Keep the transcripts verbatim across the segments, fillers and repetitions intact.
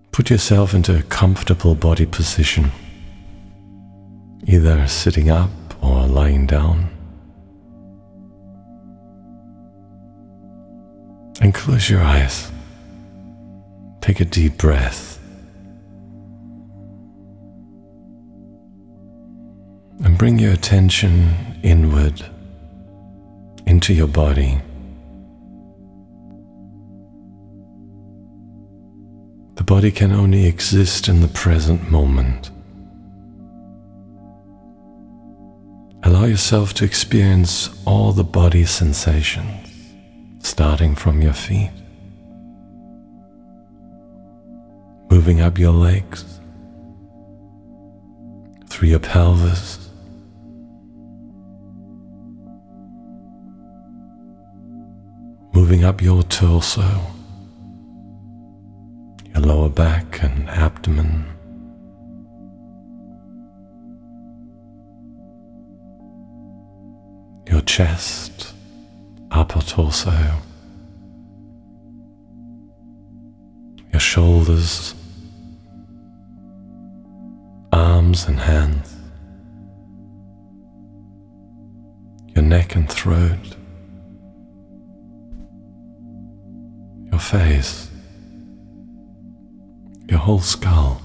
Put yourself into a comfortable body position, either sitting up or lying down. And close your eyes. Take a deep breath. And bring your attention inward into your body. The body can only exist in the present moment. Allow yourself to experience all the body sensations, starting from your feet, moving up your legs, through your pelvis, moving up your torso, your lower back and abdomen, your chest, upper torso, your shoulders, arms and hands, your neck and throat, your face, your whole skull,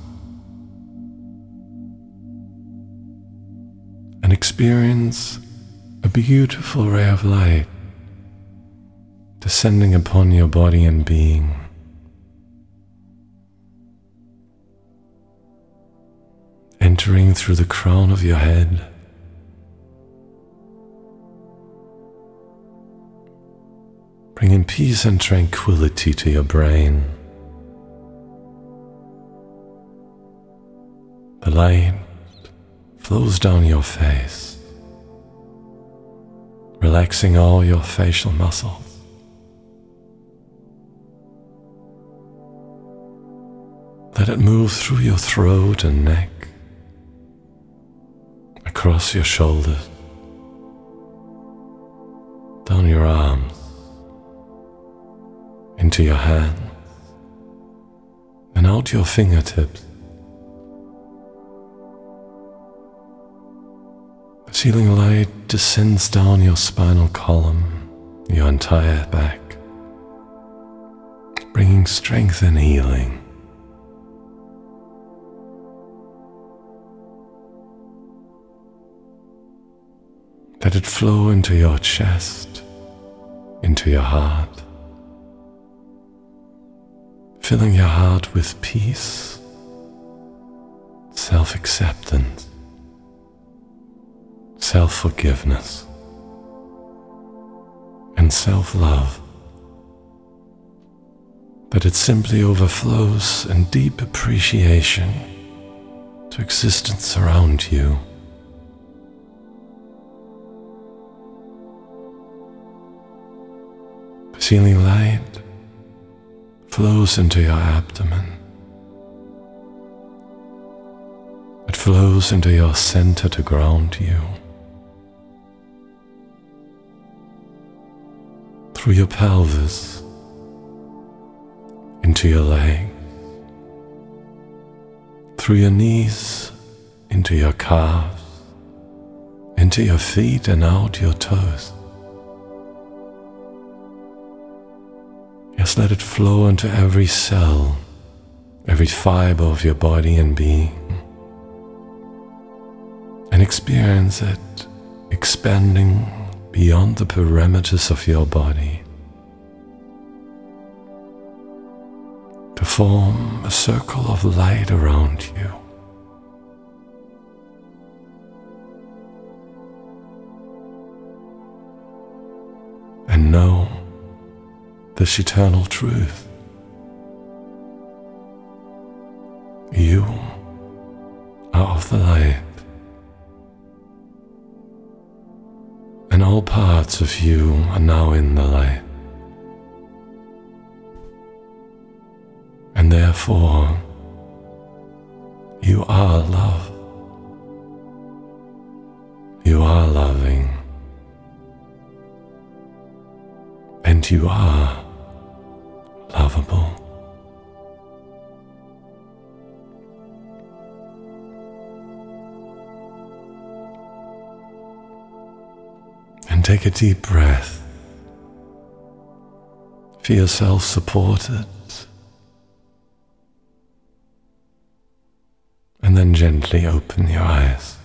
and experience a beautiful ray of light descending upon your body and being. Entering through the crown of your head, bringing peace and tranquility to your brain. The light flows down your face, relaxing all your facial muscles. Let it move through your throat and neck, across your shoulders, down your arms, into your hands, and out your fingertips. The healing light descends down your spinal column, your entire back, bringing strength and healing. Let it flow into your chest, into your heart, filling your heart with peace, self-acceptance, self-forgiveness, and self-love. That it simply overflows in deep appreciation to existence around you. The healing light flows into your abdomen. It flows into your center to ground you. Through your pelvis, into your legs, through your knees, into your calves, into your feet and out your toes. Yes, let it flow into every cell, every fiber of your body and being, and experience it expanding beyond the parameters of your body to form a circle of light around you. And know this eternal truth. You are of the light, and all parts of you are now in the light, and therefore you are love. You are loving, and you are lovable. take a deep breath. Feel yourself supported. And then gently open your eyes.